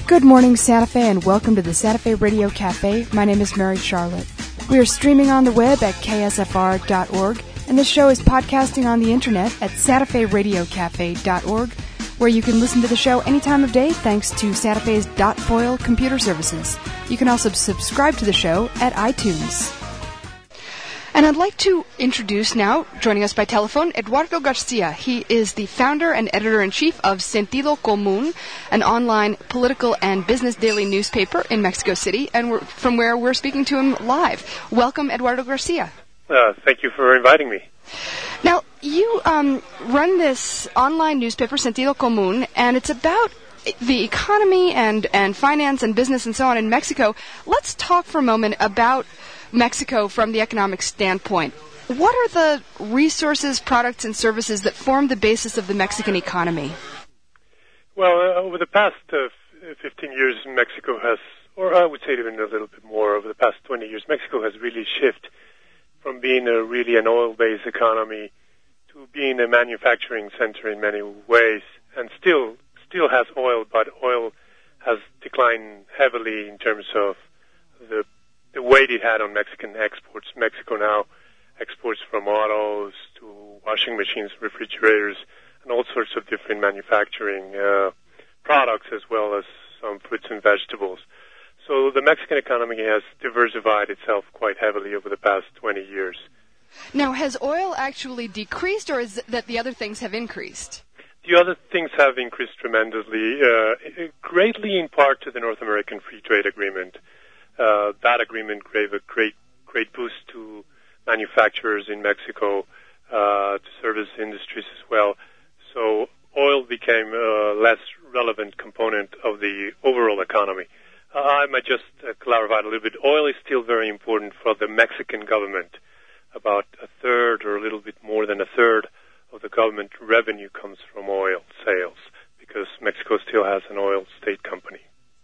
Good morning, Santa Fe, and welcome to the Santa Fe Radio Cafe. My name is Mary Charlotte. We are streaming on the web at ksfr.org, and this show is podcasting on the internet at santaferadiocafe.org, where you can listen to the show any time of day thanks to Santa Fe's .foil computer services. You can also subscribe to the show at iTunes. And I'd like to introduce now, joining us by telephone, Eduardo Garcia. He is the founder and editor-in-chief of Sentido Común, an online political and business daily newspaper in Mexico City, and from where we're speaking to him live. Welcome, Eduardo Garcia. Thank you for inviting me. Now, you run this online newspaper, Sentido Común, and it's about the economy and finance and business and so on in Mexico. Let's talk for a moment about Mexico from the economic standpoint. What are the resources, products, and services that form the basis of the Mexican economy? Well, over the past 15 years, Mexico has, or I would say even a little bit more, over the past 20 years, Mexico has really shifted from being really an oil-based economy to being a manufacturing center in many ways, and still has oil, but oil has declined heavily in terms of the weight it had on Mexican exports. Mexico now exports from autos to washing machines, refrigerators, and all sorts of different manufacturing products, as well as some fruits and vegetables. So the Mexican economy has diversified itself quite heavily over the past 20 years. Now, has oil actually decreased, or is it that the other things have increased? The other things have increased tremendously, greatly in part to the North American Free Trade Agreement. That agreement gave a great boost to manufacturers in Mexico, to service industries as well. So oil became a less relevant component of the overall economy. I might just clarify a little bit. Oil is still very important for the Mexican government. About a third or a little bit more than a third of the government revenue comes from oil sales, because Mexico still has an oil state company.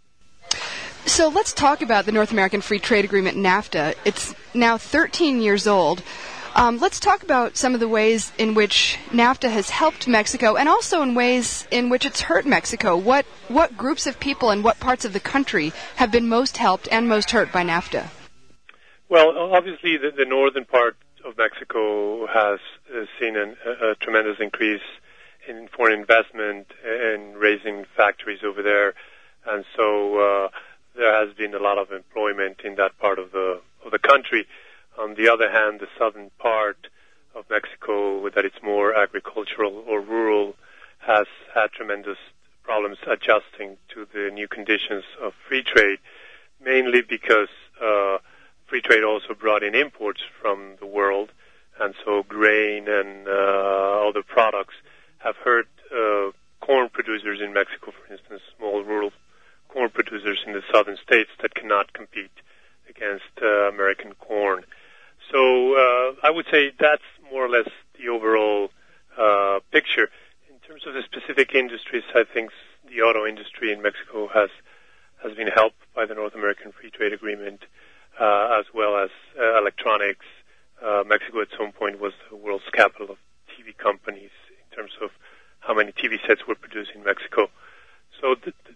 So let's talk about the North American Free Trade Agreement, NAFTA. It's now 13 years old. Let's talk about some of the ways in which NAFTA has helped Mexico, and also in ways in which it's hurt Mexico. What groups of people and what parts of the country have been most helped and most hurt by NAFTA? Well, obviously the northern part of Mexico has seen a tremendous increase in foreign investment and raising factories over there, and so there has been a lot of employment in that part of the country. On the other hand, the southern part of Mexico, that it's more agricultural or rural, has had tremendous problems adjusting to the new conditions of free trade, mainly because free trade also brought in imports from the world, and so grain and other products have hurt corn producers in Mexico, for instance, small rural corn producers in the southern states that cannot compete against American corn. So I would say that's more or less the overall picture. In terms of the specific industries, I think the auto industry in Mexico has been helped by the North American Free Trade Agreement, as well as electronics. Mexico at some point was the world's capital of TV companies in terms of how many TV sets were produced in Mexico. So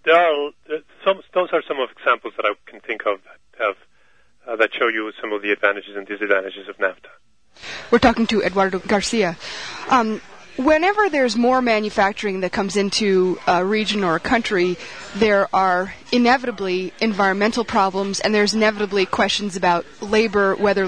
those are some of examples that I can think of that show you some of the advantages and disadvantages of NAFTA. We're talking to Eduardo Garcia. Whenever there's more manufacturing that comes into a region or a country, there are inevitably environmental problems, and there's inevitably questions about labor, whether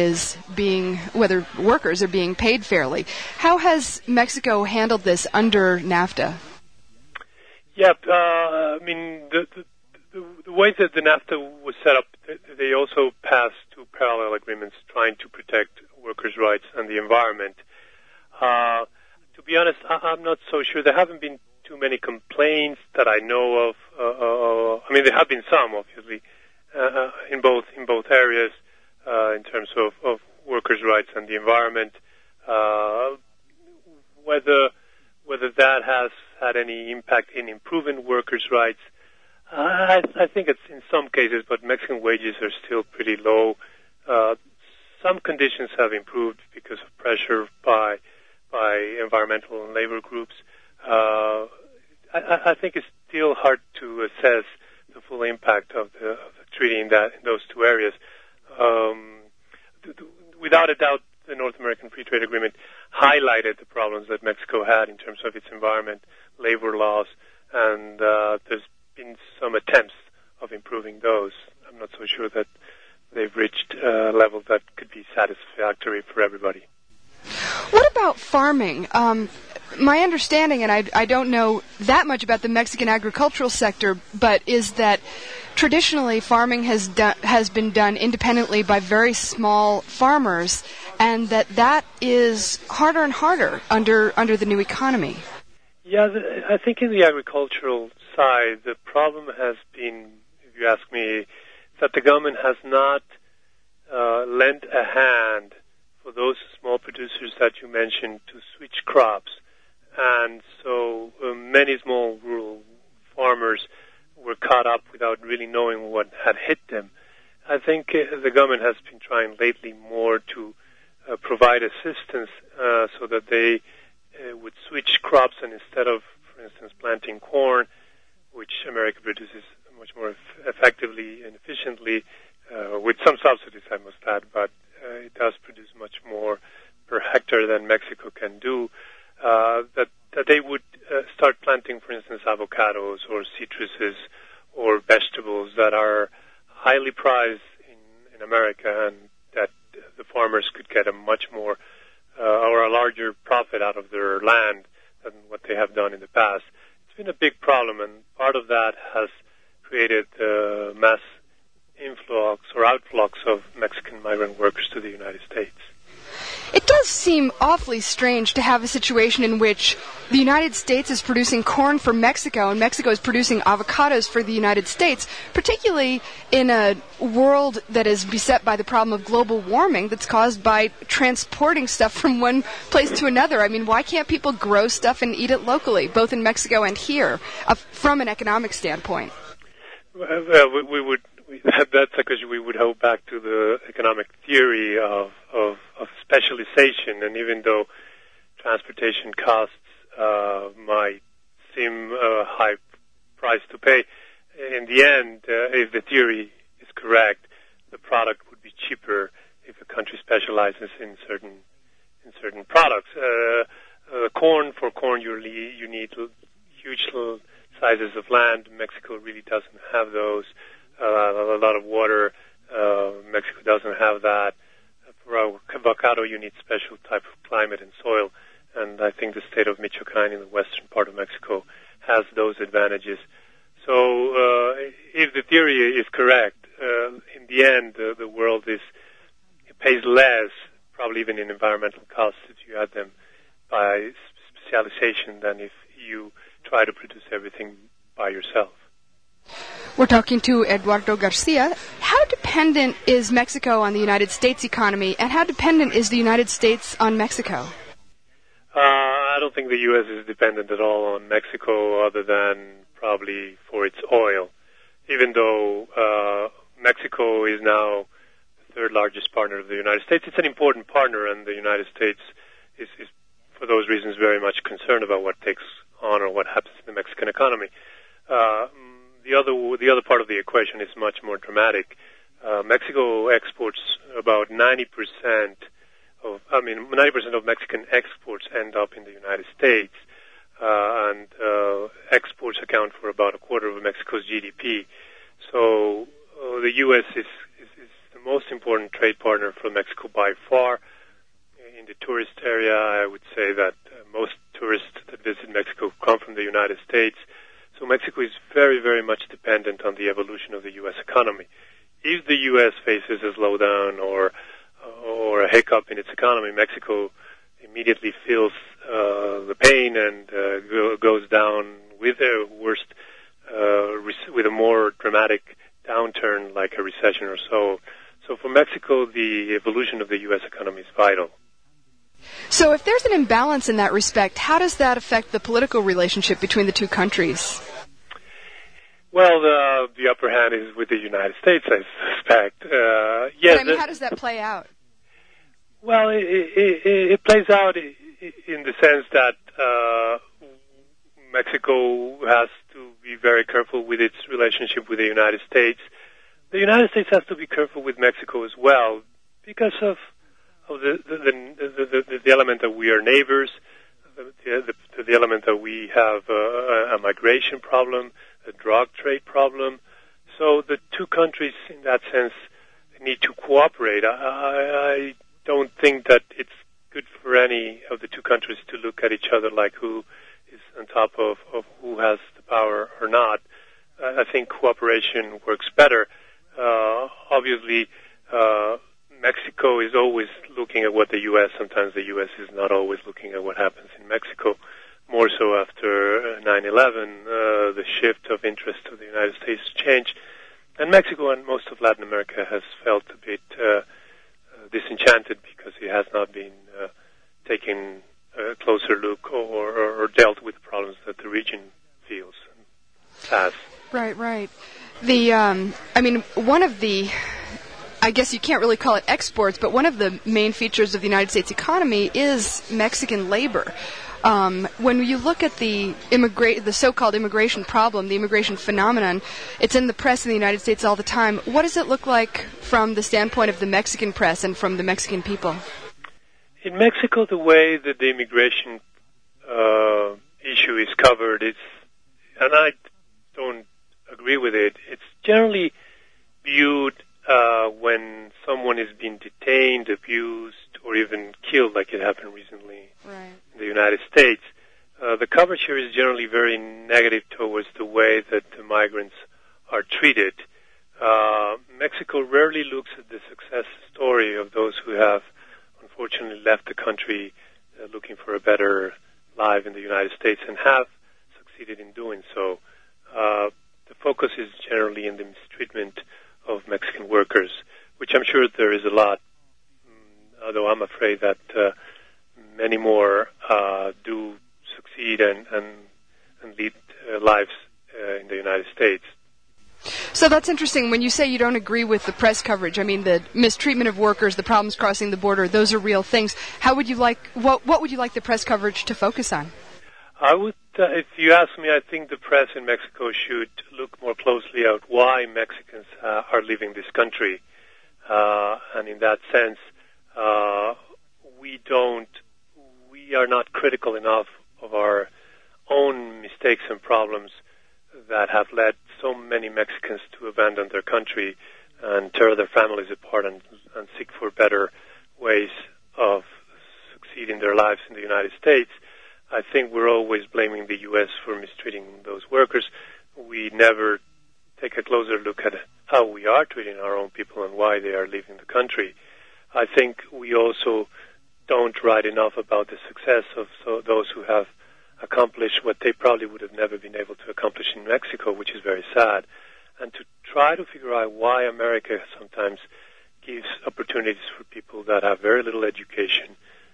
workers are being paid fairly. How has Mexico handled this under NAFTA? Yeah, I mean, the way that the NAFTA was set up, they also passed two parallel agreements trying to protect workers' rights and the environment. To be honest, I'm not so sure. There haven't been too many complaints that I know of. I mean, there have been some, obviously, in both areas, in terms of workers' rights and the environment. Whether that has had any impact in improving workers' rights, I think it's in some cases, but Mexican wages are still pretty low. Some conditions have improved because of pressure by environmental and labor groups. I think it's still hard to assess the full impact of the treaty in those two areas. Without a doubt, the North American Free Trade Agreement highlighted the problems that Mexico had in terms of its environment, labor laws, and there's been some attempts of improving those. I'm not so sure that they've reached levels that could be satisfactory for everybody. What about farming? My understanding, and I don't know that much about the Mexican agricultural sector, but is that traditionally farming has been done independently by very small farmers, and that is harder and harder under the new economy. Yeah, I think in the agricultural side, the problem has been, if you ask me, that the government has not lent a hand for those small producers that you mentioned to switch crops. And so many small rural farmers were caught up without really knowing what had hit them. I think the government has been trying lately more to provide assistance so that they would switch crops, and instead of, for instance, planting corn, which America produces much more effectively and efficiently, with some subsidies, I must add, but it does produce much more per hectare than Mexico can do, that they would start planting, for instance, avocados or citruses or vegetables that are highly prized in America, and that the farmers could get a much more or a larger profit out of their land than what they have done in the past. It's been a big problem, and part of that has created mass influx or outflux of Mexican migrant workers to the United States. It does seem awfully strange to have a situation in which the United States is producing corn for Mexico and Mexico is producing avocados for the United States, particularly in a world that is beset by the problem of global warming that's caused by transporting stuff from one place to another. I mean, why can't people grow stuff and eat it locally, both in Mexico and here, from an economic standpoint? Well, we would. That's because we would go back to the economic theory of specialization, and even though transportation costs might seem a high price to pay, in the end, if the theory is correct, the product would be cheaper if a country specializes in certain products. Corn, you need huge sizes of land. Mexico really doesn't have those. A lot of water. Mexico doesn't have that. For avocado, you need special type of climate and soil, and I think the state of Michoacan in the western part of Mexico has those advantages. So if the theory is correct, in the end, the world pays less, probably even in environmental costs, if you add them by specialization than if you try to produce everything by yourself. We're talking to Eduardo Garcia. How dependent is Mexico on the United States economy, and how dependent is the United States on Mexico? I don't think the U.S. is dependent at all on Mexico, other than probably for its oil, even though Mexico is now the third largest partner of the United States. It's an important partner, and the United States is for those reasons, very much concerned about what takes on or what happens in the Mexican economy. The other part of the equation is much more dramatic. Mexico exports about 90% of Mexican exports end up in the United States, and exports account for about a quarter of Mexico's GDP. So the U.S. is the most important trade partner for Mexico by far. In the tourist area, I would say that most tourists that visit Mexico come from the United States. So Mexico is very, very much dependent on the evolution of the U.S. economy. If the U.S. faces a slowdown or a hiccup in its economy, Mexico immediately feels the pain and goes down with a with a more dramatic downturn, like a recession or so. So for Mexico, the evolution of the U.S. economy is vital. So if there's an imbalance in that respect, how does that affect the political relationship between the two countries? Well, the upper hand is with the United States, I suspect. Yes. But, how does that play out? Well, it plays out in the sense that Mexico has to be very careful with its relationship with the United States. The United States has to be careful with Mexico as well because of the element that we are neighbors, the element that we have a migration problem, a drug trade problem. So the two countries, in that sense, need to cooperate. I don't think that it's good for any of the two countries to look at each other like who is on top of who has the power or not. I think cooperation works better. Obviously, Mexico is always looking at what the U.S. Sometimes the U.S. is not always looking at what happens in Mexico. More so after 9/11, the shift of interest to the United States changed. And Mexico and most of Latin America has felt a bit disenchanted because it has not been taking a closer look or dealt with the problems that the region feels and has. Right. One of the, I guess you can't really call it exports, but one of the main features of the United States economy is Mexican labor. When you look at the so-called immigration problem, the immigration phenomenon, it's in the press in the United States all the time. What does it look like from the standpoint of the Mexican press and from the Mexican people? In Mexico, the way that the immigration issue is covered, and I don't agree with it, it's generally viewed when someone is being detained, abused, or even killed, like it happened recently in the United States. The coverage here is generally very negative towards the way that the migrants are treated. Mexico rarely looks at the success story of those who have unfortunately left the country looking for a better life in the United States and have succeeded in doing so. The focus is generally in the mistreatment of Mexican workers, which I'm sure there is a lot, although I'm afraid that many more do succeed and lead lives in the United States. So that's interesting. When you say you don't agree with the press coverage, I mean the mistreatment of workers, the problems crossing the border, those are real things. What would you like the press coverage to focus on? I would, if you ask me, I think the press in Mexico should look more closely at why Mexicans are leaving this country. And in that sense, we are not critical enough of our own mistakes and problems that have led so many Mexicans to abandon their country and tear their families apart and seek for better ways of succeeding their lives in the United States. I think we're always blaming the U.S. for mistreating those workers. We never take a closer look at how we are treating our own people and why they are leaving the country. I think we also don't write enough about the success of those who have accomplished what they probably would have never been able to accomplish in Mexico, which is very sad. And to try to figure out why America sometimes gives opportunities for people that have very little education,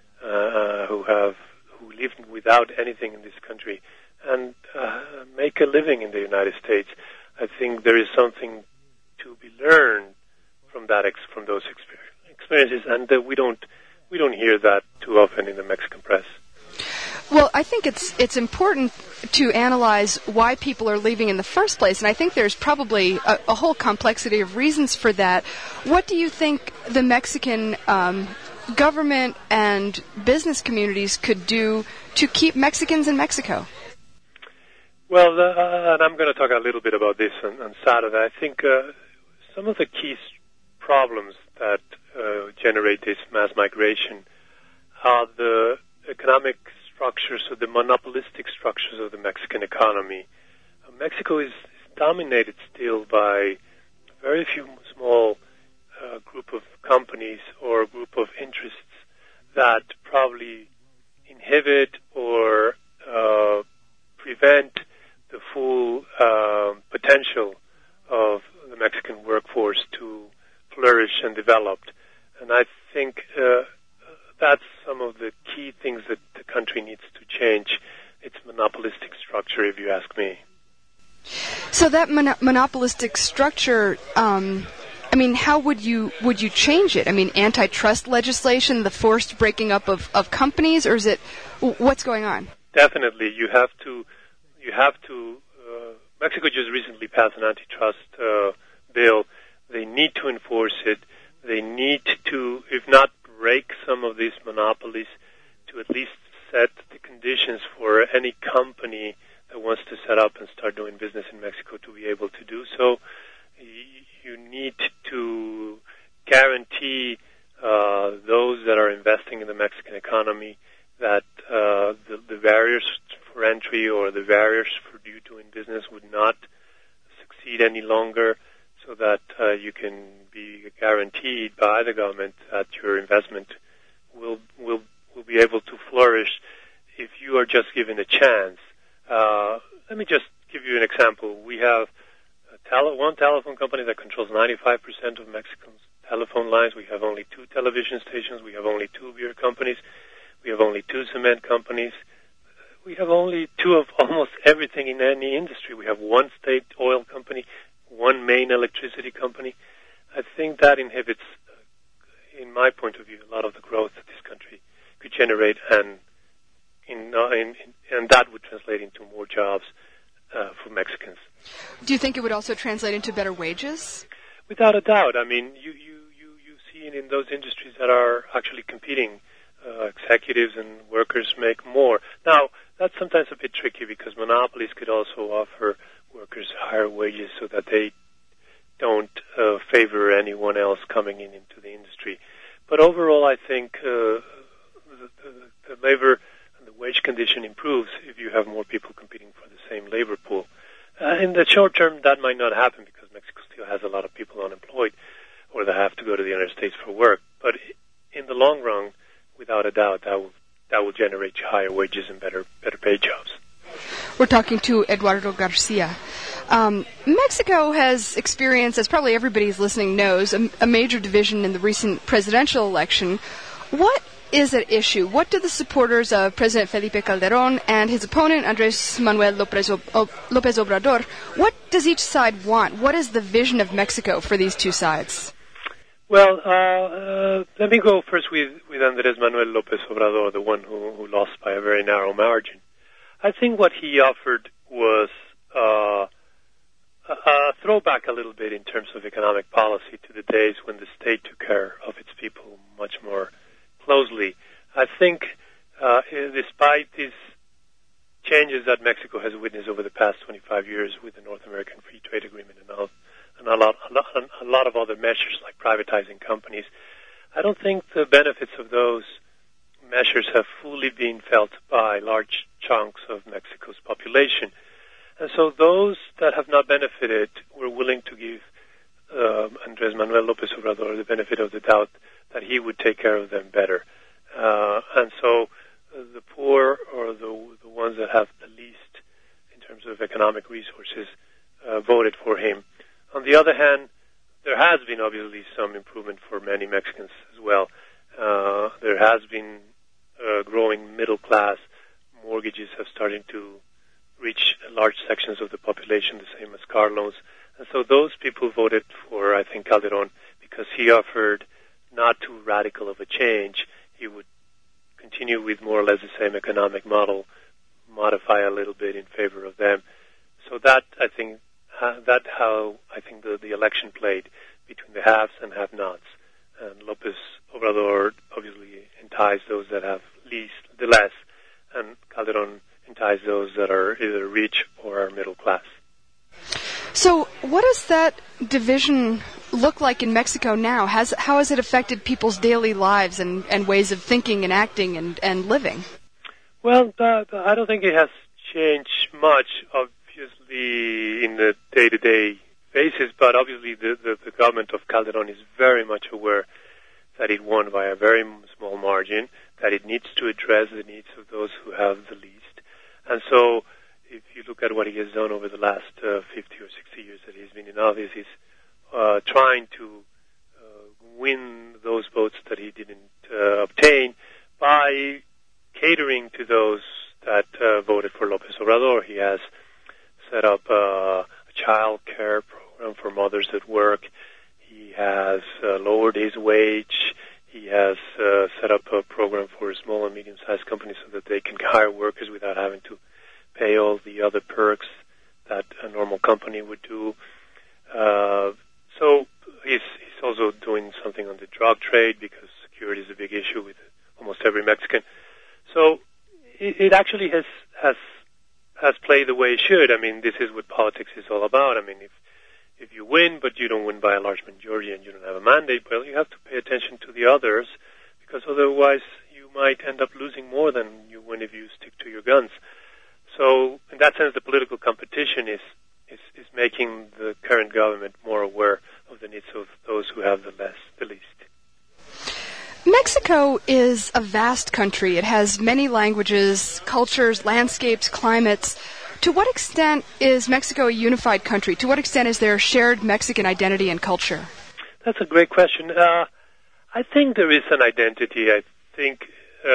who live without anything in this country, and make a living in the United States. I think there is something to be learned from those experiences, and we don't hear that too often in the Mexican press. Well, I think it's important to analyze why people are leaving in the first place, and I think there's probably a whole complexity of reasons for that. What do you think the Mexican government and business communities could do to keep Mexicans in Mexico? Well, and I'm going to talk a little bit about this on Saturday. I think some of the key problems that generate this mass migration are the economic structures, or the monopolistic structures of the Mexican economy. Mexico is dominated still by very few small group of companies or group of interests that probably inhibit or prevent the full potential of the Mexican workforce to flourish and develop. And I think that's some of the key things that the country needs to change its monopolistic structure, if you ask me. So that monopolistic structure, how would you change it? I mean, antitrust legislation, the forced breaking up of companies, or is it what's going on? Definitely, you have to Mexico just recently passed an antitrust bill. They need to enforce it. They need to, if not break some of these monopolies, to at least set the conditions for any company that wants to set up and start doing business in Mexico to be able to do so. You need to guarantee those that are investing in the Mexican economy that the barriers for entry or the barriers for you doing business would not succeed any longer, so that you can be guaranteed by the government that your investment will be able to flourish if you are just given a chance. Let me just give you an example. We have one telephone company that controls 95% of Mexico's telephone lines. We have only 2 television stations. We have only 2 beer companies. We have only 2 cement companies. We have only 2 of almost everything in any industry. We have 1 state oil company, 1 main electricity company. I think that inhibits, in my point of view, a lot of the growth that this country could generate, and that would translate into more jobs for Mexicans. Do you think it would also translate into better wages? Without a doubt. I mean, you see it in those industries that are actually competing. Executives and workers make more. Now, that's sometimes a bit tricky because monopolies could also offer workers higher wages so that they don't favor anyone else coming into the industry. But overall, I think the labor and the wage condition improves if you have more people competing for the same labor pool. In the short term, that might not happen because Mexico still has a lot of people unemployed or they have to go to the United States for work. But in the long run, without a doubt, that will generate higher wages and better paid jobs. We're talking to Eduardo Garcia. Mexico has experienced, as probably everybody's listening knows, a major division in the recent presidential election. What is at issue? What do the supporters of President Felipe Calderón and his opponent, Andrés Manuel López Obrador, what does each side want? What is the vision of Mexico for these two sides? Well, let me go first with Andrés Manuel López Obrador, the one who lost by a very narrow margin. I think what he offered was a throwback a little bit in terms of economic policy to the days when the state took care of its people much more closely. I think despite these changes that Mexico has witnessed over the past 25 years with the North American Free Trade Agreement and a lot of other measures like privatizing companies, I don't think the benefits of those measures have fully been felt by large chunks of Mexico's population. And so those that have not benefited were willing to give Andrés Manuel López Obrador the benefit of the doubt that he would take care of them better. And so the poor, or the ones that have the least in terms of economic resources, voted for him. On the other hand, there has been obviously some improvement for many Mexicans as well. There has been a growing middle class. Mortgages have started to reach large sections of the population, the same as car loans. And so those people voted for, I think, Calderón because he offered not too radical of a change. He would continue with more or less the same economic model, modify a little bit in favor of them. So that, I think, that's how I think the election played between the haves and have-nots. And López Obrador obviously enticed those that have the less, and Calderón enticed those that are either rich or are middle class. So what does that division look like in Mexico now? How has it affected people's daily lives and ways of thinking and acting and living? Well, I don't think it has changed much, obviously, in the day-to-day basis, but obviously the government of Calderón is very much aware that it won by a very small margin, that it needs to address the needs of those who have the least. And so if you look at what he has done over the last 50 or 60 years that he's been in office, he's trying to win those votes that he didn't obtain by catering to those that voted for López Obrador. He has set up a child care program for mothers at work. He has lowered his wage. He has set up a program for small and medium-sized companies so that they can hire workers without having to pay all the other perks that a normal company would do. So he's also doing something on the drug trade because security is a big issue with almost every Mexican. So it actually has played the way it should. I mean, this is what politics is all about. I mean, if you win, but you don't win by a large majority and you don't have a mandate, well, you have to pay attention to the others, because otherwise you might end up losing more than you win if you stick to your guns. So in that sense, the political competition is making the current government more aware of the needs of those who have the least. Mexico is a vast country. It has many languages, cultures, landscapes, climates. To what extent is Mexico a unified country? To what extent is there shared Mexican identity and culture? That's a great question. I think there is an identity. I think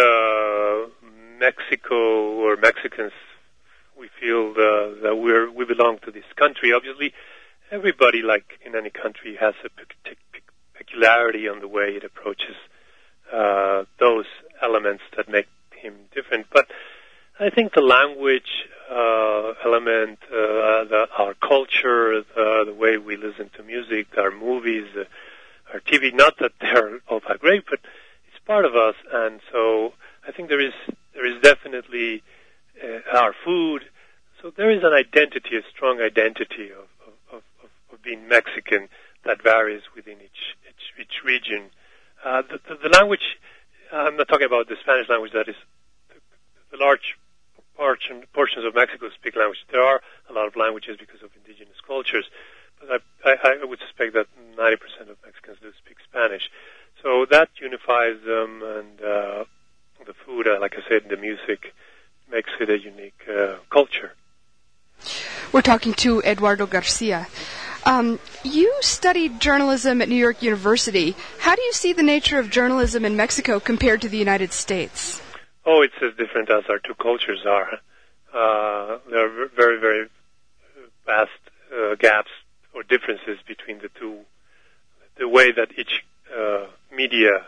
Mexico or Mexicans, we feel that we belong to this country. Obviously, everybody, like in any country, has a peculiarity on the way it approaches those elements that make him different. But I think the language element, our culture, the way we listen to music, our movies, our TV, not that they're all that great, but it's part of us. And so I think there is definitely our food. So there is an identity, a strong identity of being Mexican that varies within each region. The language, I'm not talking about the Spanish language, that is the large portions of Mexico speak language. There are a lot of languages because of indigenous cultures, but I would suspect that 90% of Mexicans do speak Spanish. So that unifies them, and the food, like I said, the music makes it a unique culture. We're talking to Eduardo Garcia. You studied journalism at New York University. How do you see the nature of journalism in Mexico compared to the United States? Oh, it's as different as our two cultures are. There are very, very vast gaps or differences between the two. The way that each media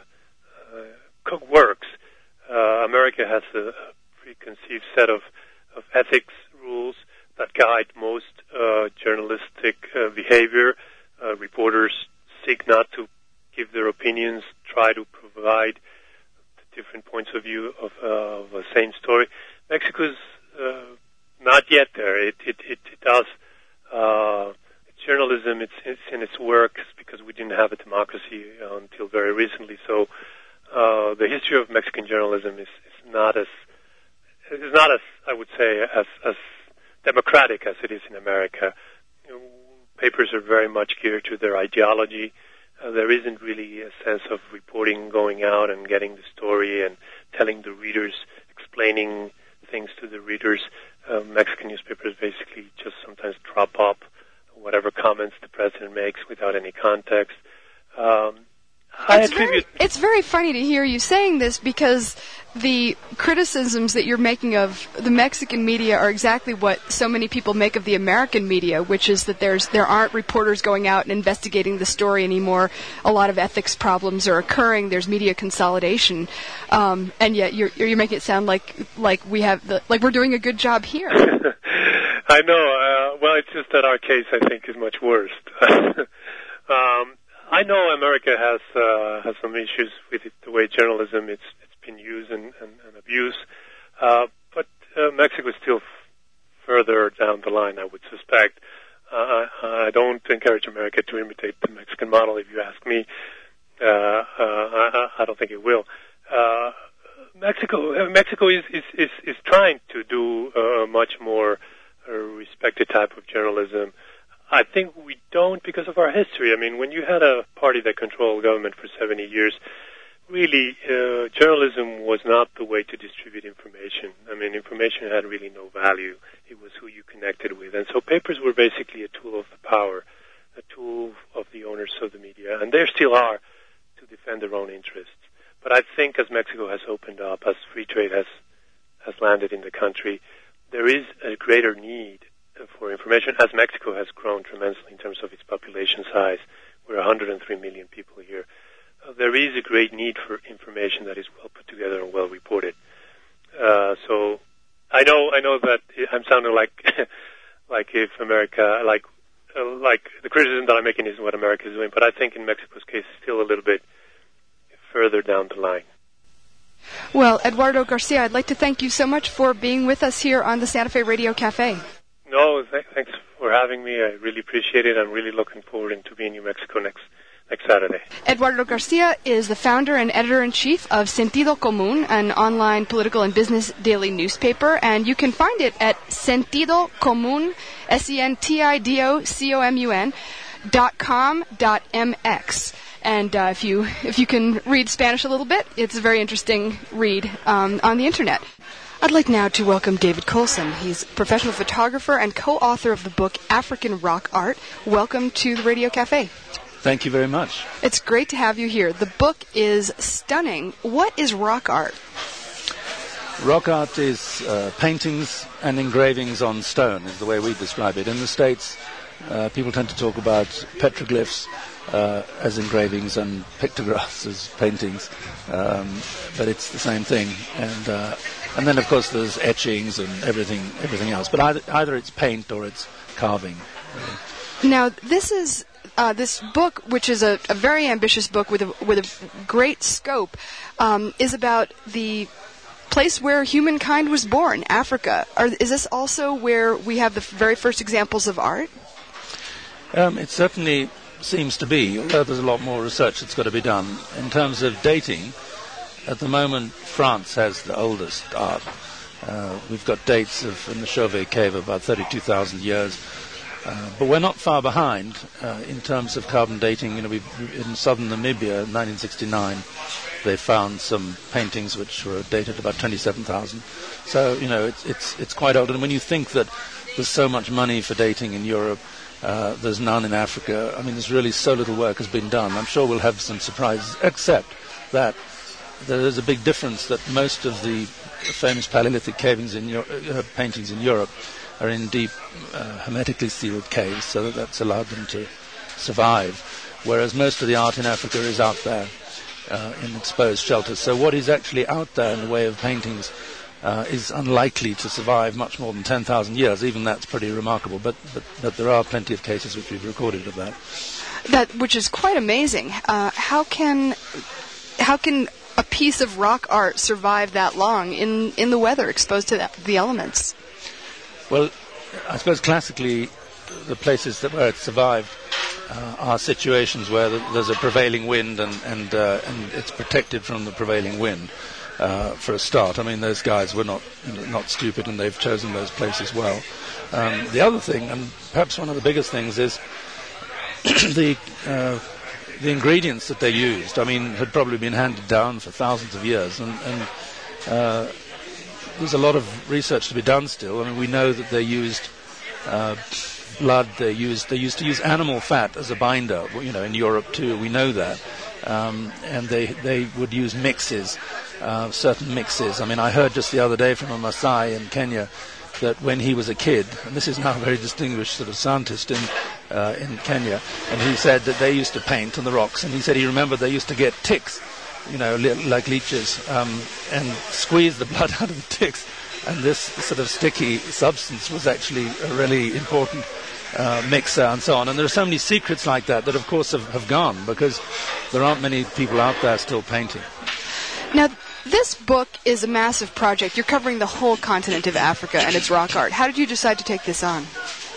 works. America has a preconceived set of ethics rules that guide most journalistic behavior. Reporters seek not to give their opinions, try to provide different points of view of a same story. Mexico's not yet there. It does journalism. It's in its works because we didn't have a democracy until very recently. So the history of Mexican journalism is not as I would say as democratic as it is in America. Papers are very much geared to their ideology. There isn't really a sense of reporting, going out and getting the story and telling the readers, explaining things to the readers. Mexican newspapers basically just sometimes drop up whatever comments the president makes without any context. It's very funny to hear you saying this, because the criticisms that you're making of the Mexican media are exactly what so many people make of the American media, which is that there aren't reporters going out and investigating the story anymore. A lot of ethics problems are occurring. There's media consolidation, and yet you're making it sound like we have like we're doing a good job here. I know. Well, it's just that our case, I think, is much worse. I know America has some issues with the way journalism it's been used and abused, but Mexico is still further down the line, I would suspect. I don't encourage America to imitate the Mexican model, if you ask me. I don't think it will. Mexico is trying to do a much more respected type of journalism. I think we don't because of our history. I mean, when you had a party that controlled government for 70 years, really, journalism was not the way to distribute information. I mean, information had really no value. It was who you connected with. And so papers were basically a tool of the power, a tool of the owners of the media. And they still are to defend their own interests. But I think as Mexico has opened up, as free trade has landed in the country, there is a greater need for information, as Mexico has grown tremendously in terms of its population size. We're 103 million people here. There is a great need for information that is well put together and well reported. So I know that I'm sounding like give America, like the criticism that I'm making isn't what America is doing, but I think in Mexico's case, it's still a little bit further down the line. Well, Eduardo Garcia, I'd like to thank you so much for being with us here on the Santa Fe Radio Cafe. No, thanks for having me. I really appreciate it. I'm really looking forward to being in New Mexico next Saturday. Eduardo Garcia is the founder and editor-in-chief of Sentido Común, an online political and business daily newspaper, and you can find it at sentidocomun, sentidocomun.com.mx. And if you can read Spanish a little bit, it's a very interesting read on the internet. I'd like now to welcome David Colson. He's a professional photographer and co-author of the book African Rock Art. Welcome to the Radio Cafe. Thank you very much. It's great to have you here. The book is stunning. What is rock art? Rock art is paintings and engravings on stone, is the way we describe it. In the States, people tend to talk about petroglyphs as engravings and pictographs as paintings, but it's the same thing. And then, of course, there's etchings and everything else. But either it's paint or it's carving. Now, this is this book, which is a very ambitious book with a great scope, is about the place where humankind was born, Africa. Is this also where we have the very first examples of art? It certainly seems to be, although there's a lot more research that's got to be done. In terms of dating, at the moment, France has the oldest art. We've got dates in the Chauvet Cave of about 32,000 years. But we're not far behind in terms of carbon dating. In southern Namibia, in 1969, they found some paintings which were dated about 27,000. So, it's quite old. And when you think that there's so much money for dating in Europe, there's none in Africa. I mean, there's really so little work has been done. I'm sure we'll have some surprises, except that there is a big difference that most of the famous Paleolithic paintings in Europe are in deep, hermetically sealed caves, so that's allowed them to survive, whereas most of the art in Africa is out there in exposed shelters. So what is actually out there in the way of paintings is unlikely to survive much more than 10,000 years. Even that's pretty remarkable, but there are plenty of cases which we've recorded of that. Which is quite amazing. How can a piece of rock art survive that long in the weather, exposed to the elements? Well, I suppose classically the places where it survived are situations where there's a prevailing wind and it's protected from the prevailing wind for a start. I mean, those guys were not stupid, and they've chosen those places well. The other thing, and perhaps one of the biggest things, is the ingredients that they used. I mean, had probably been handed down for thousands of years, and there's a lot of research to be done still. I mean, we know that they used blood. They used to use animal fat as a binder. In Europe too, we know that. And they would use mixes, certain mixes. I mean, I heard just the other day from a Maasai in Kenya that when he was a kid, and this is now a very distinguished sort of scientist in Kenya, and he said that they used to paint on the rocks, and he said he remembered they used to get ticks, like leeches, and squeeze the blood out of the ticks, and this sort of sticky substance was actually a really important mixer and so on. And there are so many secrets like that of course have gone, because there aren't many people out there still painting. Now, this book is a massive project. You're covering the whole continent of Africa and its rock art. How did you decide to take this on?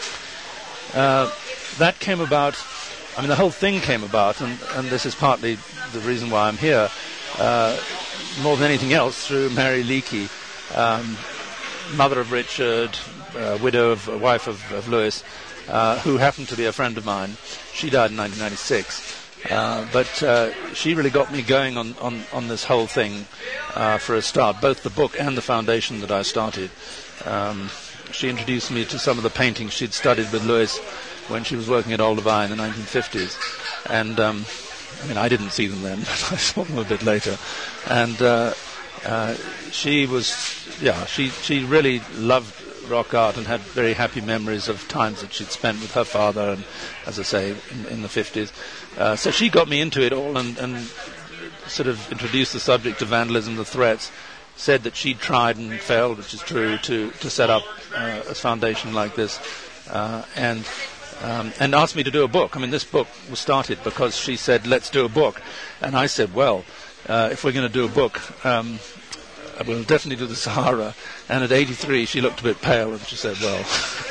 That came about, the whole thing came about, and this is partly the reason why I'm here, more than anything else, through Mary Leakey, mother of Richard, wife of Lewis, who happened to be a friend of mine. She died in 1996. But she really got me going on this whole thing for a start, both the book and the foundation that I started. She introduced me to some of the paintings she'd studied with Lewis when she was working at Olduvai in the 1950s. And, I didn't see them then, but I saw them a bit later. And she really loved rock art and had very happy memories of times that she'd spent with her father, and, as I say, in the 50s. So she got me into it all and sort of introduced the subject of vandalism, the threats, said that she'd tried and failed, which is true, to set up a foundation like this. and asked me to do a book. I mean, this book was started because she said, let's do a book. And I said, well, if we're going to do a book, we'll definitely do the Sahara. And at 83, she looked a bit pale and she said, well,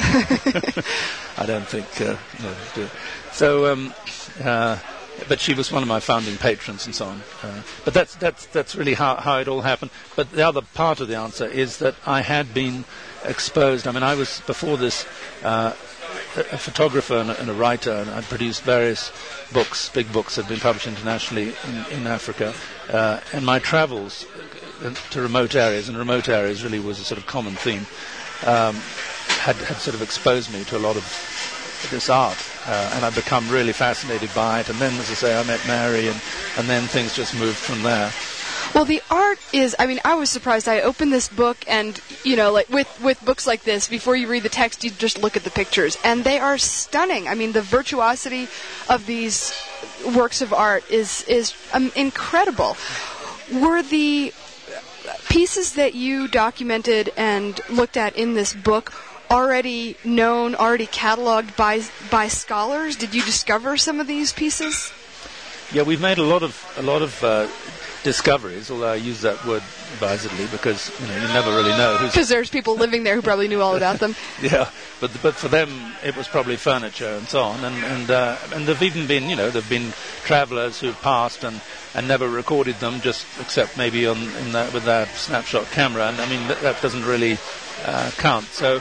I don't think... no. So, but she was one of my founding patrons and so on. But that's really how it all happened. But the other part of the answer is that I had been exposed. I mean, I was, before this, a photographer and a writer, and I'd produced various books, big books that had been published internationally in Africa. And my travels to remote areas, and remote areas really was a sort of common theme, had sort of exposed me to a lot of this art. And I've become really fascinated by it. And then, as I say, I met Mary, and then things just moved from there. Well, the art is, I mean, I was surprised. I opened this book and, you know, like with books like this, before you read the text, you just look at the pictures. And they are stunning. I mean, the virtuosity of these works of art is incredible. Were the pieces that you documented and looked at in this book already known, already cataloged by scholars? Did you discover some of these pieces? Yeah, we've made a lot of discoveries, although I use that word advisedly because you never really know who's... Because there's people living there who probably knew all about them. Yeah, but for them it was probably furniture and so on, and there've even been there've been travellers who've passed and never recorded them, just except maybe with their snapshot camera, and I mean that doesn't really count. So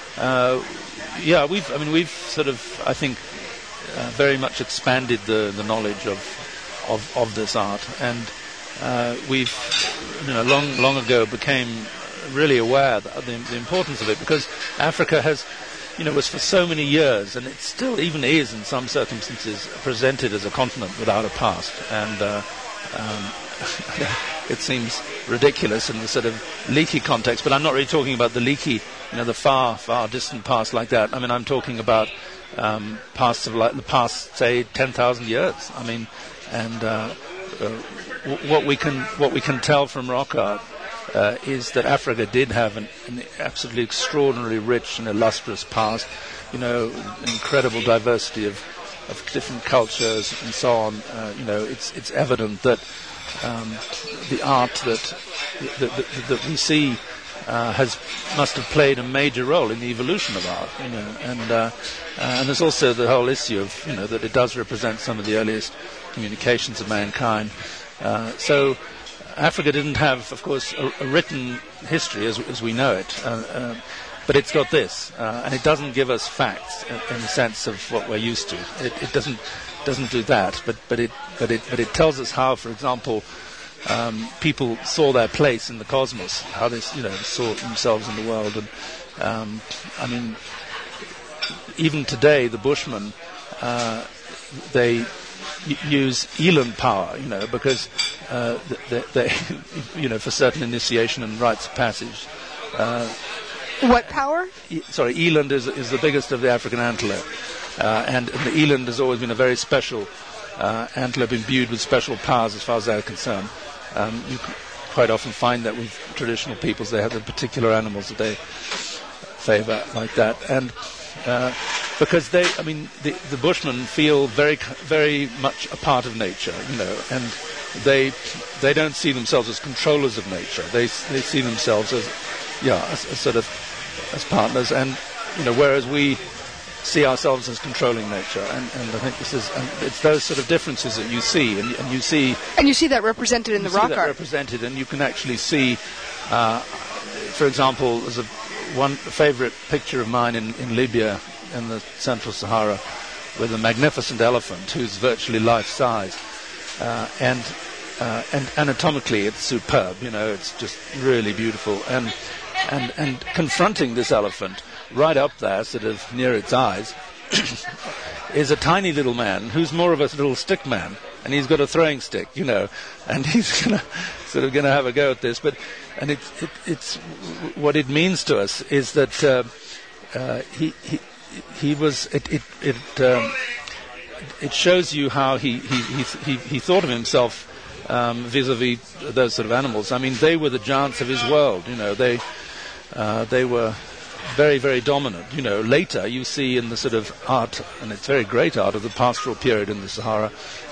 we've sort of, I think, very much expanded the knowledge of this art, and we've long ago became really aware of the importance of it, because Africa has was for so many years, and it still even is in some circumstances, presented as a continent without a past, and it seems ridiculous in the sort of leaky context, but I'm not really talking about the leaky, the far, far distant past like that. I mean, I'm talking about pasts of like the past, say, 10,000 years. I mean, and what we can tell from rock art is that Africa did have an absolutely extraordinarily rich and illustrious past. Incredible diversity of different cultures and so on. It's evident that the art that we see must have played a major role in the evolution of art. And there's also the whole issue of that it does represent some of the earliest communications of mankind. So Africa didn't have, of course, a written history as we know it. But it's got this, and it doesn't give us facts in the sense of what we're used to. It doesn't do that, but it tells us how, for example, people saw their place in the cosmos, how they saw themselves in the world, and I mean, even today the Bushmen they use eland power, because they for certain initiation and rites of passage. What power? Eland is the biggest of the African antelope, and the eland has always been a very special antelope imbued with special powers as far as they're concerned. You quite often find that with traditional peoples, they have the particular animals that they favour like that, and because the Bushmen feel very, very much a part of nature, and they don't see themselves as controllers of nature. They see themselves as sort of as partners, and whereas we see ourselves as controlling nature, and I think it's those sort of differences that you see, and you see that represented in the rock art. Represented, and you can actually see, for example, there's one favourite picture of mine in Libya, in the Central Sahara, with a magnificent elephant who's virtually life-size, and anatomically it's superb. It's just really beautiful, and confronting this elephant right up there, sort of near its eyes, is a tiny little man who's more of a little stick man, and he's got a throwing stick, and he's gonna have a go at this. But it's what it means to us is that he was it shows you how he thought of himself vis-a-vis those sort of animals. I mean, they were the giants of his world. They were very, very dominant. Later you see in the sort of art, and it's very great art, of the pastoral period in the Sahara,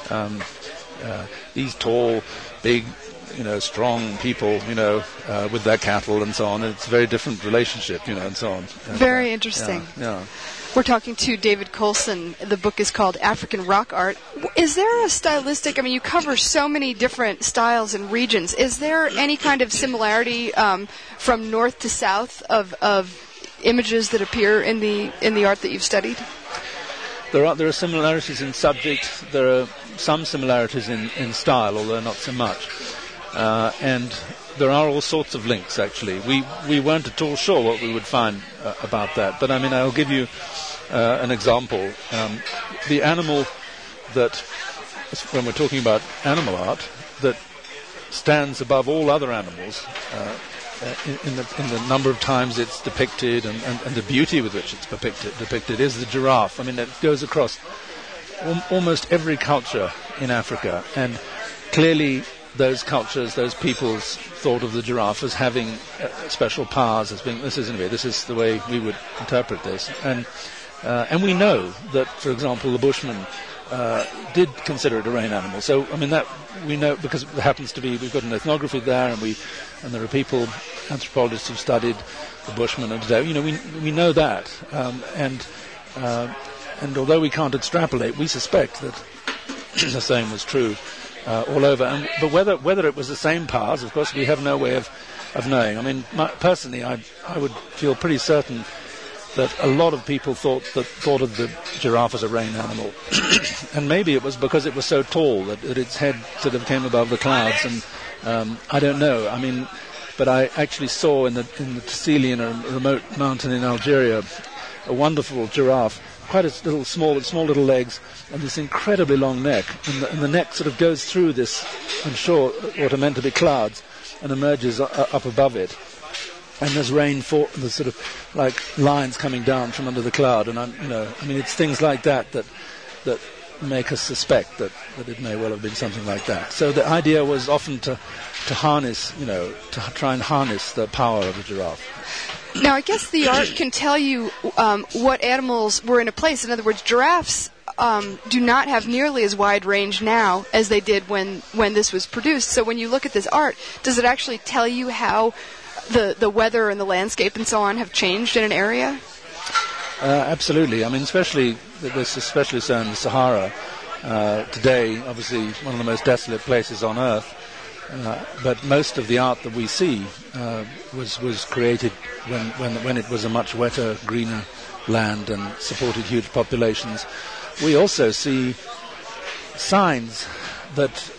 these tall, big, strong people, with their cattle and so on. It's a very different relationship, and so on. Very interesting. Yeah. We're talking to David Coulson. The book is called African Rock Art. Is there a stylistic, you cover so many different styles and regions. Is there any kind of similarity from north to south of images that appear in the art that you've studied? There are similarities in subject. There are some similarities in style, although not so much. And there are all sorts of links, actually. We weren't at all sure what we would find about that. But, I'll give you an example. The animal that, when we're talking about animal art, that stands above all other animals in the number of times it's depicted and the beauty with which it's depicted is the giraffe. It goes across almost every culture in Africa, and clearly those cultures, those peoples thought of the giraffe as having special powers, as being this is the way we would interpret this, and we know that, for example, the Bushmen did consider it a rain animal. So that we know because it happens to be, we've got an ethnography there, and there are people, anthropologists who've studied the Bushmen and today. We know that, and although we can't extrapolate, we suspect that the same was true all over. But whether it was the same powers, of course, we have no way of knowing. Personally, I would feel pretty certain that a lot of people thought of the giraffe as a rain animal, and maybe it was because it was so tall that its head sort of came above the clouds. And I don't know. But I actually saw in the Tessilian, a remote mountain in Algeria, a wonderful giraffe, quite a little small little legs, and this incredibly long neck, and the neck sort of goes through this, I'm sure, what are meant to be clouds, and emerges up above it. And there's rain there's sort of like lines coming down from under the cloud, and it's things like that make us suspect that it may well have been something like that. So the idea was often to harness, to try and harness the power of the giraffe. Now, I guess the art can tell you what animals were in a place. In other words, giraffes do not have nearly as wide range now as they did when this was produced. So when you look at this art, does it actually tell you how the weather and the landscape and so on have changed in an area? Absolutely. Especially so in the Sahara. Today, obviously, one of the most desolate places on Earth. But most of the art that we see was created when it was a much wetter, greener land and supported huge populations. We also see signs that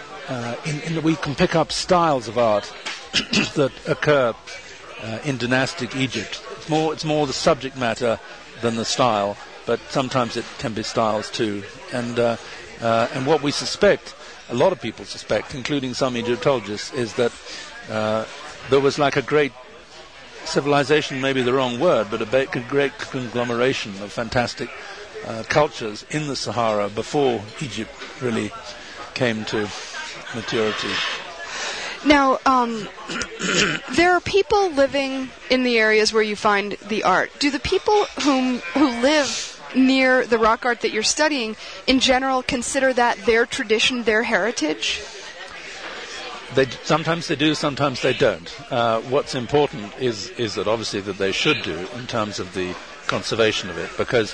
we can pick up styles of art that occur in dynastic Egypt. It's more the subject matter than the style, but sometimes it can be styles too. And what we suspect, a lot of people suspect, including some Egyptologists, is that there was like a great civilization, maybe the wrong word, but a great conglomeration of fantastic cultures in the Sahara before Egypt really came to maturity. Now, there are people living in the areas where you find the art. Do the people who live near the rock art that you're studying, in general, consider that their tradition, their heritage? Sometimes they do, sometimes they don't. What's important is that obviously that they should do in terms of the conservation of it, because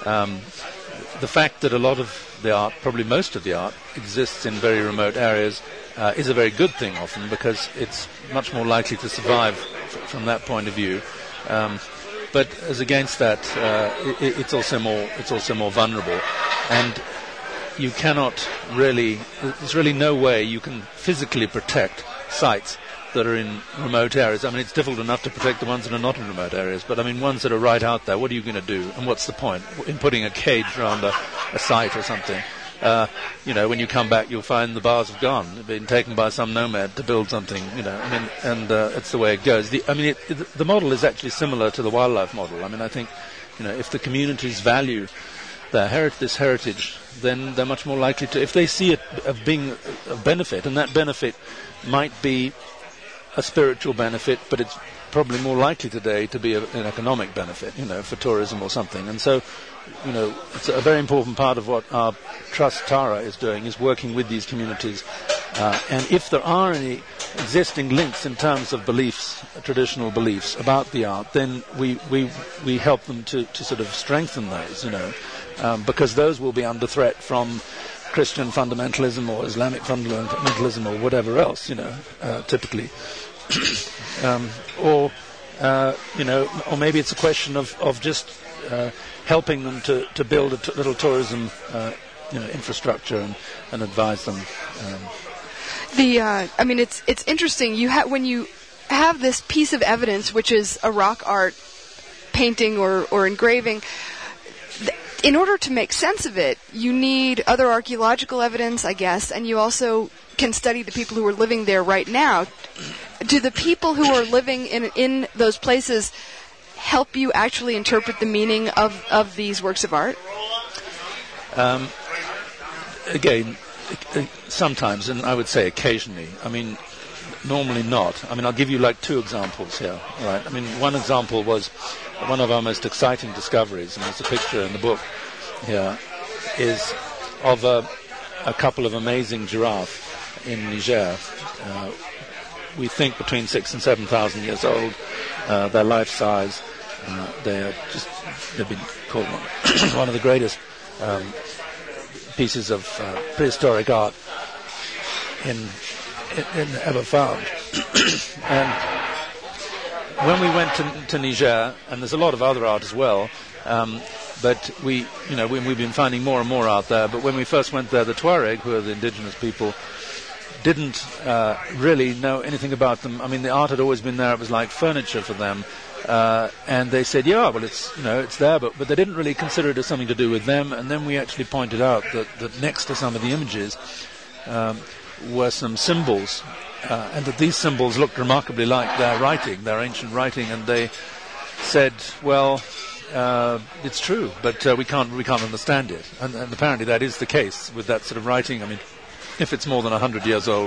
the fact that a lot of the art, probably most of the art, exists in very remote areas is a very good thing often, because it's much more likely to survive from that point of view. But as against that, it's also more vulnerable, and you cannot really. There's really no way you can physically protect sites that are in remote areas. It's difficult enough to protect the ones that are not in remote areas, but ones that are right out there. What are you going to do? And what's the point in putting a cage around a site or something? When you come back, you'll find the bars have gone. They've been taken by some nomad to build something, and it's the way it goes. The model is actually similar to the wildlife model. I think, if the communities value this heritage, then they're much more likely to, if they see it of being of benefit, and that benefit might be a spiritual benefit, but it's probably more likely today to be an economic benefit, for tourism or something. And so, it's a very important part of what our Trust Tara is doing, is working with these communities. And if there are any existing links in terms of beliefs, traditional beliefs about the art, then we help them to sort of strengthen those, because those will be under threat from Christian fundamentalism or Islamic fundamentalism or whatever else, typically. Or maybe it's a question of just helping them to build a little tourism, infrastructure and advise them. It's interesting. When you have this piece of evidence, which is a rock art painting or engraving, in order to make sense of it, you need other archaeological evidence, I guess, and you also can study the people who are living there right now. Do the people who are living in those places help you actually interpret the meaning of these works of art? Again, sometimes, and I would say occasionally. Normally not. I'll give you like two examples here. Right? One example was one of our most exciting discoveries, and there's a picture in the book here, is of a couple of amazing giraffe in Niger. We think between 6,000 and 7,000 years old. They're life size. They've been called one of the greatest pieces of prehistoric art in ever found. And when we went to Niger, and there's a lot of other art as well, but we've been finding more and more art there. But when we first went there, the Tuareg, who are the indigenous people, didn't really know anything about them. The art had always been there. It was like furniture for them. And they said, it's there, but they didn't really consider it as something to do with them. And then we actually pointed out that next to some of the images were some symbols, and that these symbols looked remarkably like their ancient writing. And they said, it's true, but we can't understand it. And apparently that is the case with that sort of writing. If it's more than 100 years old,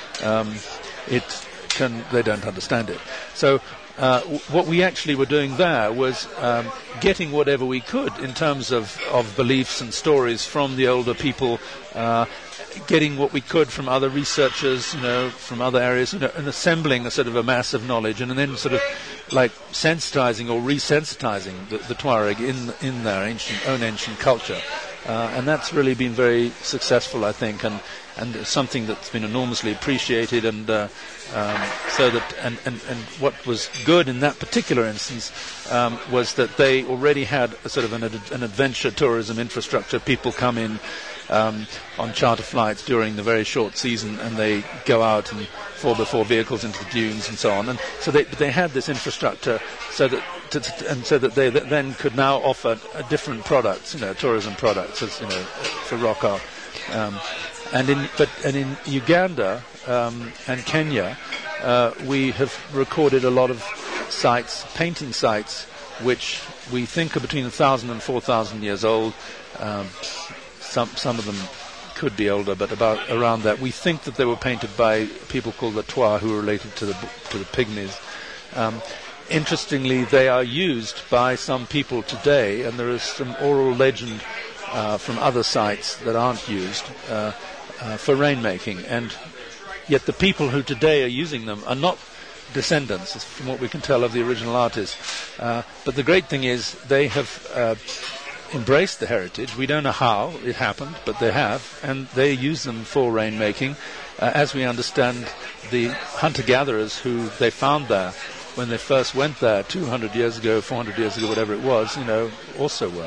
they don't understand it. So what we actually were doing there was getting whatever we could in terms of beliefs and stories from the older people, getting what we could from other researchers, from other areas, and assembling a sort of a mass of knowledge, and then sort of like sensitizing or resensitizing the Tuareg in their ancient culture. And that's really been very successful, I think, and something that's been enormously appreciated, and so that and what was good in that particular instance was that they already had a sort of an adventure tourism infrastructure. People come in on charter flights during the very short season, and they go out and 4x4 vehicles into the dunes and so on. And so they had this infrastructure so that they then could now offer different products, tourism products, for rock art. And in Uganda and Kenya, we have recorded a lot of painting sites, which we think are between 1,000 and 4,000 years old. Some of them could be older, but around that. We think that they were painted by people called the Twa, who are related to the Pygmies. Interestingly, they are used by some people today, and there is some oral legend from other sites that aren't used for rainmaking. And yet the people who today are using them are not descendants, from what we can tell, of the original artists. But the great thing is they have embraced the heritage. We don't know how it happened, but they have, and they use them for rainmaking. As we understand, the hunter-gatherers who they found there when they first went there 200 years ago, 400 years ago, whatever it was, also were.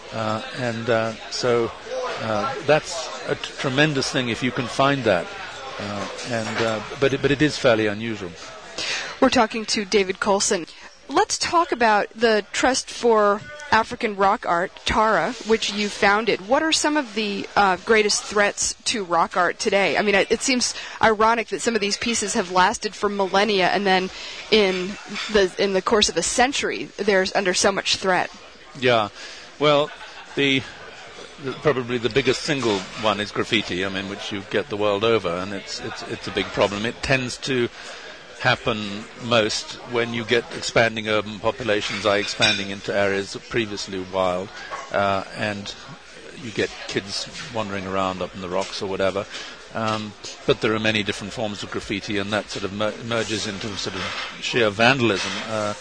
So that's a tremendous thing if you can find that. But it is fairly unusual. We're talking to David Colson. Let's talk about the Trust for African Rock Art, TARA, which you founded. What are some of the greatest threats to rock art today? It seems ironic that some of these pieces have lasted for millennia, and then in the course of a century, they're under so much threat. Yeah, well, probably the biggest single one is graffiti. Which you get the world over, and it's a big problem. It tends to happen most when you get expanding urban populations, expanding into areas that previously were wild, and you get kids wandering around up in the rocks or whatever. But there are many different forms of graffiti, and that sort of merges into sort of sheer vandalism.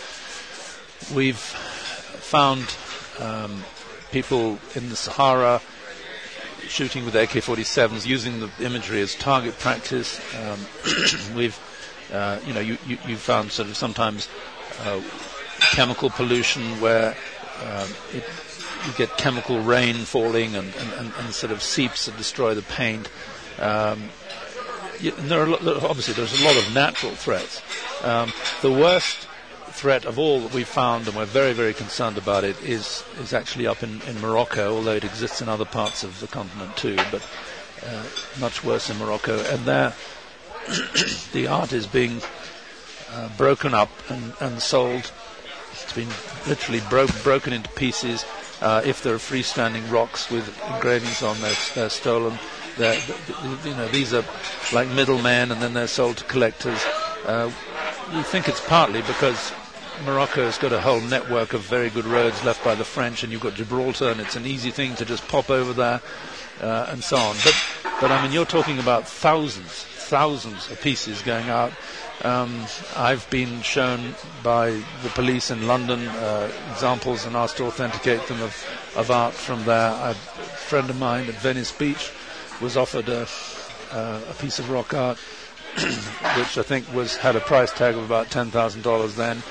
We've found people in the Sahara shooting with AK-47s, using the imagery as target practice. We've, you found sort of sometimes chemical pollution where you get chemical rain falling and sort of seeps that destroy the paint. And obviously there's a lot of natural threats. The worst threat of all that we've found, and we're very, very concerned about it, is actually up in Morocco, although it exists in other parts of the continent too, but much worse in Morocco. And there the art is being broken up and sold. It's been literally broken into pieces. If there are freestanding rocks with engravings on, they're stolen. These are like middlemen, and then they're sold to collectors. We think it's partly because Morocco has got a whole network of very good roads left by the French, and you've got Gibraltar, and it's an easy thing to just pop over there, and so on. But I mean, you're talking about thousands of pieces going out. I've been shown by the police in London examples and asked to authenticate them of art from there. A friend of mine at Venice Beach was offered a piece of rock art, which I think had a price tag of about $10,000 then.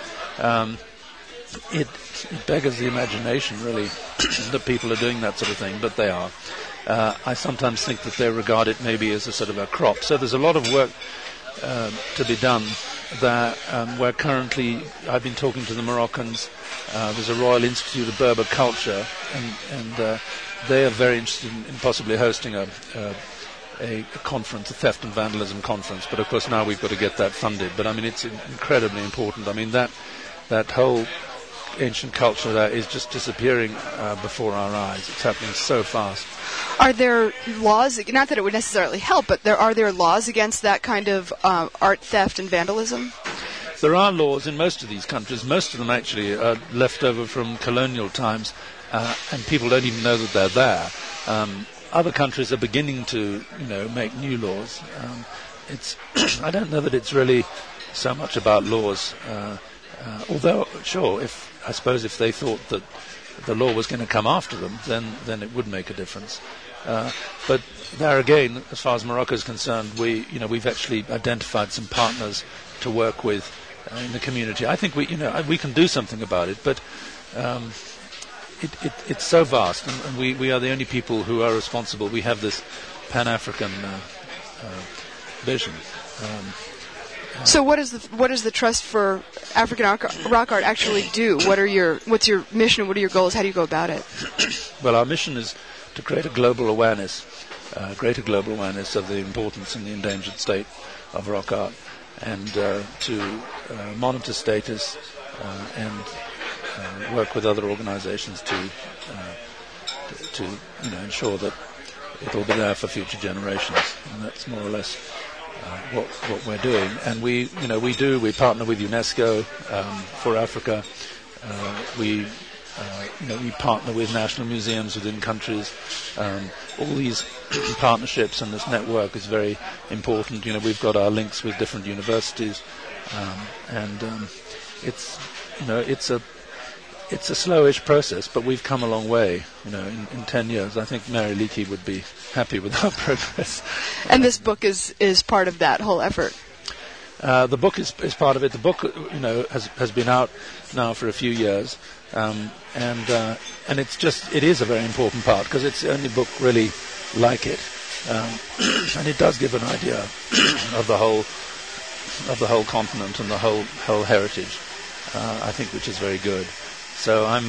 It beggars the imagination, really, that people are doing that sort of thing, but they are. I sometimes think that they regard it maybe as a sort of a crop. So there's a lot of work to be done there, where currently I've been talking to the Moroccans. There's a Royal Institute of Berber Culture, and they are very interested in possibly hosting a conference, a theft and vandalism conference. But of course now we've got to get that funded. But I mean, it's incredibly important. I mean, that whole ancient culture there is just disappearing before our eyes. It's happening so fast. Are there laws, not that it would necessarily help, but are there laws against that kind of art theft and vandalism? There are laws in most of these countries. Most of them actually are left over from colonial times, and people don't even know that they're there. Other countries are beginning to, make new laws. I don't know that it's really so much about laws. Although, sure, I suppose if they thought that the law was going to come after them, then it would make a difference. But there again, as far as Morocco is concerned, we've actually identified some partners to work with in the community. I think we can do something about it, but it's so vast, and we are the only people who are responsible. We have this Pan-African vision. So what does the Trust for African Rock Art actually do? What's your mission? What are your goals? How do you go about it? Well, our mission is to create a global awareness, greater global awareness of the importance and the endangered state of rock art, and to monitor status and work with other organizations to ensure that it will be there for future generations. And that's more or less what we're doing. And we partner with UNESCO for Africa. We partner with national museums within countries. All these partnerships and this network is very important. We've got our links with different universities, and it's a slowish process, but we've come a long way. In 10 years, I think Mary Leakey would be happy with our progress. And this book is part of that whole effort. The book is part of it. The book, has been out now for a few years, and it is a very important part because it's the only book really like it, and it does give an idea of the whole continent and the whole heritage. I think, which is very good. So I'm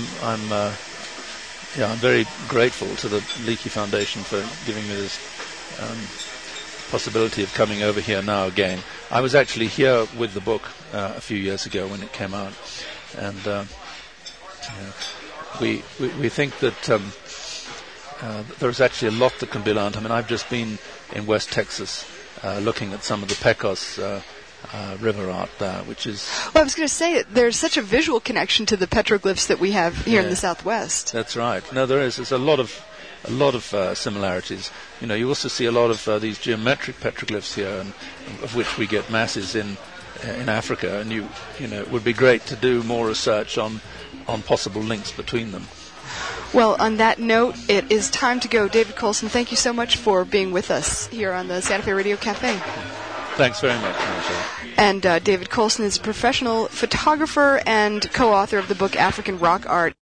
very grateful to the Leakey Foundation for giving me this possibility of coming over here now again. I was actually here with the book a few years ago when it came out, and we think that there's actually a lot that can be learned. I mean, I've just been in West Texas looking at some of the Pecos river art there, which is... Well, I was going to say, there's such a visual connection to the petroglyphs that we have here in the Southwest. That's right. No, there is. There's a lot of similarities. You also see a lot of these geometric petroglyphs here, and of which we get masses in Africa, and it would be great to do more research on possible links between them. Well, on that note, it is time to go. David Colson, thank you so much for being with us here on the Santa Fe Radio Cafe. Thanks very much, Marshall. And David Colson is a professional photographer and co-author of the book African Rock Art.